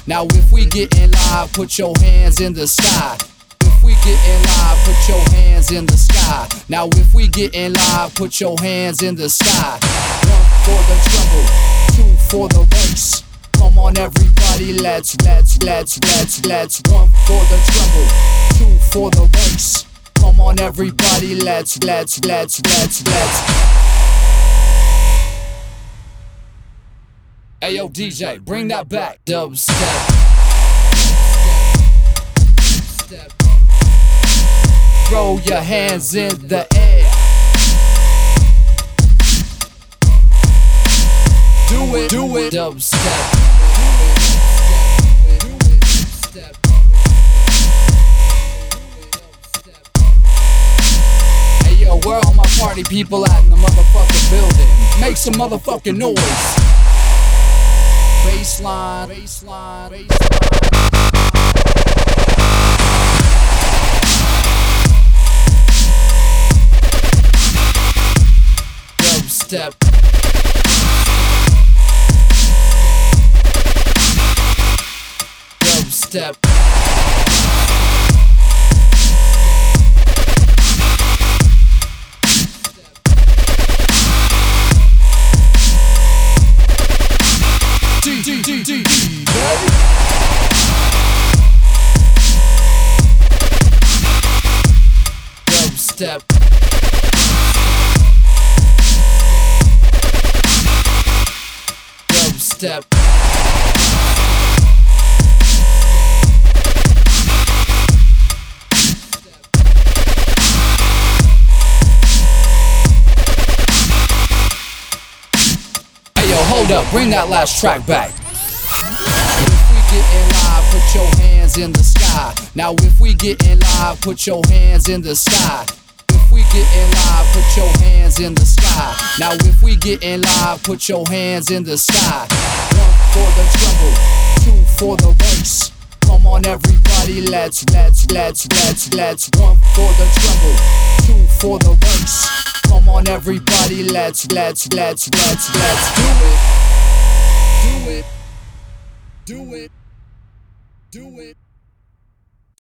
Now if we gettin' live, put your hands in the sky. If we gettin' live, put your hands in the sky. Now if we gettin' live, put your hands in the sky. 1 for the treble, 2 for the bass. Come on everybody, let's 1 for the treble, 2 for the bass. Come on everybody, let's Hey yo DJ, bring that back. Dubstep. Throw your hands in the air. Do it, dubstep. Hey yo, where all my party people at in the motherfucking building? Make some motherfucking noise. Baseline. Dubstep. Dubstep. Dubstep. Dubstep. Hey yo, hold up, bring that last track back. If we gettin' live, put your hands in the sky. Now if we gettin' live, put your hands in the sky. If we gettin' live, put your hands in the sky. Now if we gettin' live, put your hands in the sky. 1 for the treble, 2 for the bass. Come on everybody, let's 1 for the treble, 2 for the bass. Come on everybody, let's do it. Do it.